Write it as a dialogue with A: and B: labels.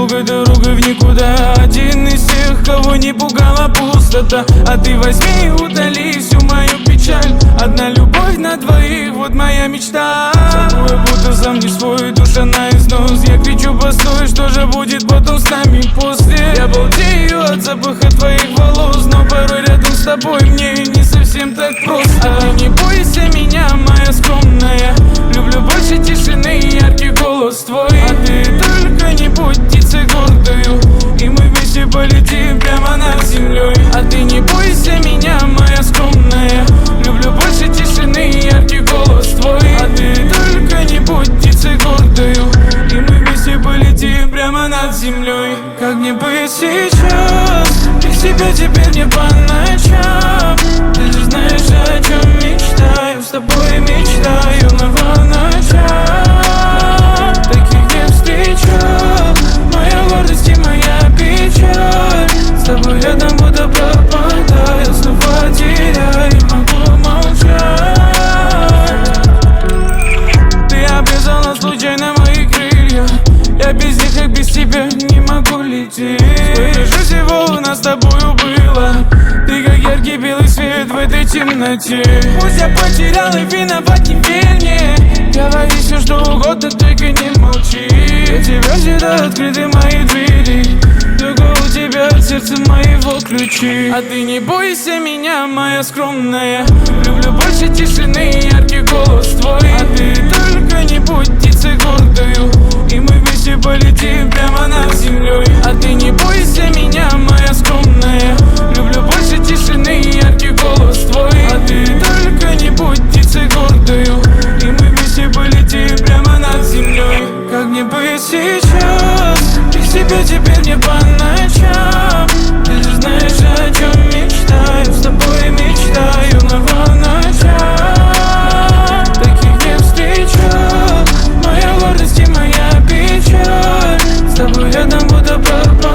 A: долгой дорогой в никуда. Один из тех, кого не пугала пустота. А ты возьми и удали всю мою печаль. Одна любовь на двоих, вот моя мечта. Собой будто сам не свой, душа на износ. Я кричу, постой, что же будет потом с нами после? Я балдею от запаха твоих волос, но порой рядом с тобой мне не совсем так просто. А ты не бойся меня, моя скромная. Люблю больше тишины и яркий голос твой. А ты только не будь птицей гордою, и мы вместе полетим прямо над землей. А ты не бойся меня, моя скромная. Люблю больше тишины и яркий голос твой. А ты только не будь птицей гордою, и мы вместе полетим прямо над землей. Как мне быть сейчас? Без тебя теперь не по ночам. Ты же знаешь, о чем мечтаю. С тобой мечтаю на ночах. Таких не встречал. Моя гордость и моя печаль. С тобой рядом будто пропадаю. Снова теряю, могу молчать. Ты обрезала случайно мои крылья. Я без них, как без тебя, не могу лететь. Сколько всего у нас с тобою было. Ты как яркий белый свет в этой темноте. Пусть я потерял и виноват не верь мне. Говори все, что угодно, только не молчи. Для тебя всегда открыты мои двери. Только у тебя в сердце моего ключи. А ты не бойся меня, моя скромная. Люблю больше тишины и яркий голос твой. А ты только не будь птицей гордою, и мы вместе полетим прямо над землей. А ты не бойся меня, моя скромная. Люблю больше тишины и яркий голос твой. А ты только не будь птицей гордою, и мы вместе полетим прямо над землей. Как мне быть сейчас? Без тебя теперь не по ночам. Ты же знаешь, о чем мечтаю. С тобой мечтаю на ночах. Таких не встречал. Моя гордость и моя печаль. С тобой рядом будто пропал.